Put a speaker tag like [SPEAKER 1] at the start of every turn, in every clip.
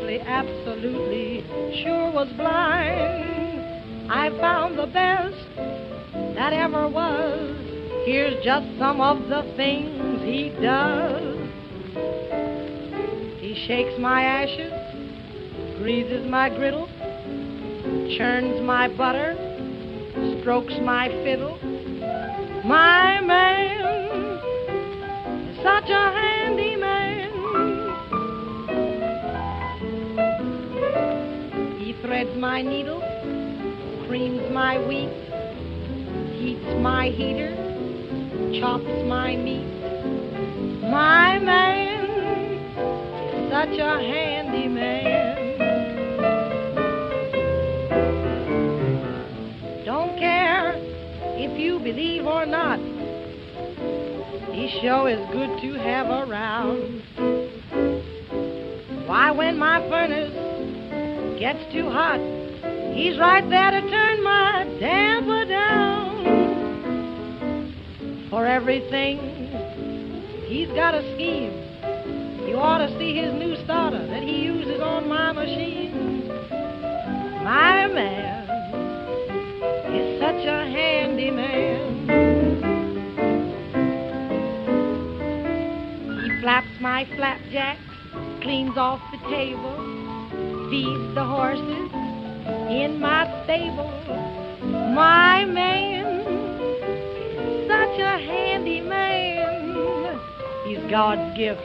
[SPEAKER 1] absolutely, absolutely sure was blind. I found the best that ever was. Here's just some of the things he does. He shakes my ashes, greases my griddle, churns my butter, strokes my fiddle. My man is such a handy man. He threads my needle, creams my wheat, heats my heater, chops my meat. My man is such a handy man. Don't care if you believe or not, he sure is good to have around. Why, when my furnace gets too hot, he's right there to turn my damper down. For everything, he's got a scheme. You ought to see his new starter that he uses on my machine. My man is such a handy man. He flaps my flapjacks, cleans off the table, feeds the horses in my stable. My man is such a handy man. He's God's gift.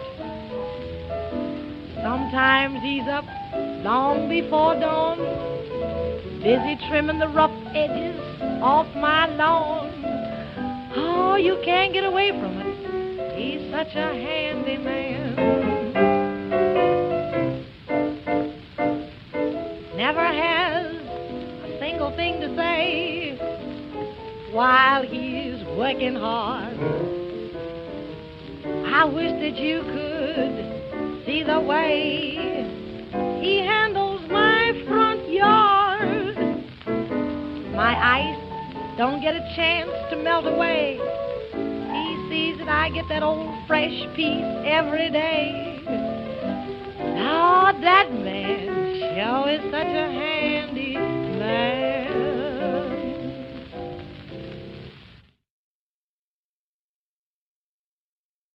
[SPEAKER 1] Sometimes he's up long before dawn, busy trimming the rough edges off my lawn. Oh, you can't get away from it. He's such a handy man. Never has a single thing to say while he's working hard. I wish that you could see the way he handles my front yard. My ice don't get a chance to melt away. He sees that I get that old fresh piece every day. Lord, that man sure is such a handy man.